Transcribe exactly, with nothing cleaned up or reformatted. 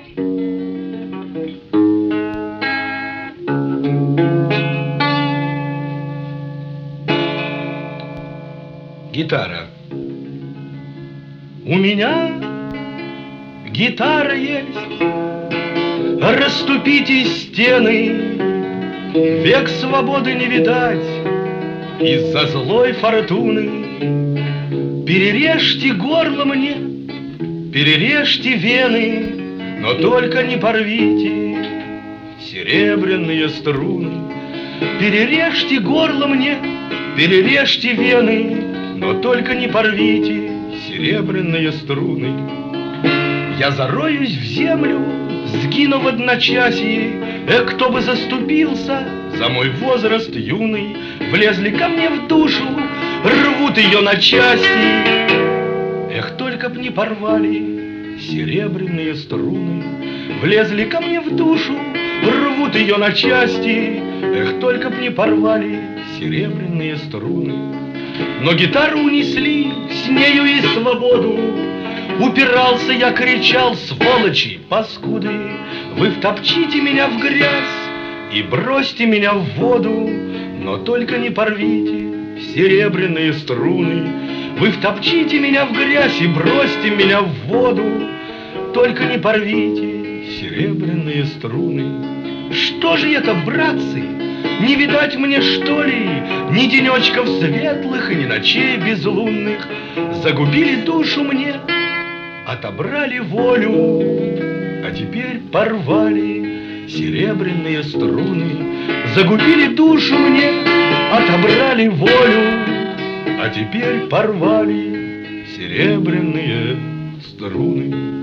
Гитара. У меня гитара есть, расступите стены, век свободы не видать из-за злой фортуны. Перережьте горло мне, перережьте вены, но только не порвите серебряные струны. Перережьте горло мне, перережьте вены, но только не порвите серебряные струны. Я зароюсь в землю, сгину в одночасье. Эх, кто бы заступился за мой возраст юный. Влезли ко мне в душу, рвут ее на части. Эх, только б не порвали серебряные струны. Влезли ко мне в душу, рвут ее на части. Эх, только б не порвали серебряные струны. Но гитару унесли, с нею и свободу. Упирался я, кричал: сволочи, паскуды, вы втопчите меня в грязь и бросьте меня в воду, но только не порвите серебряные струны. Вы втопчите меня в грязь и бросьте меня в воду, только не порвите серебряные струны. Что же это, братцы, не видать мне, что ли, ни денечков светлых и ни ночей безлунных? Загубили душу мне, отобрали волю, а теперь порвали серебряные струны. Загубили душу мне, отобрали волю, а теперь порвали серебряные струны.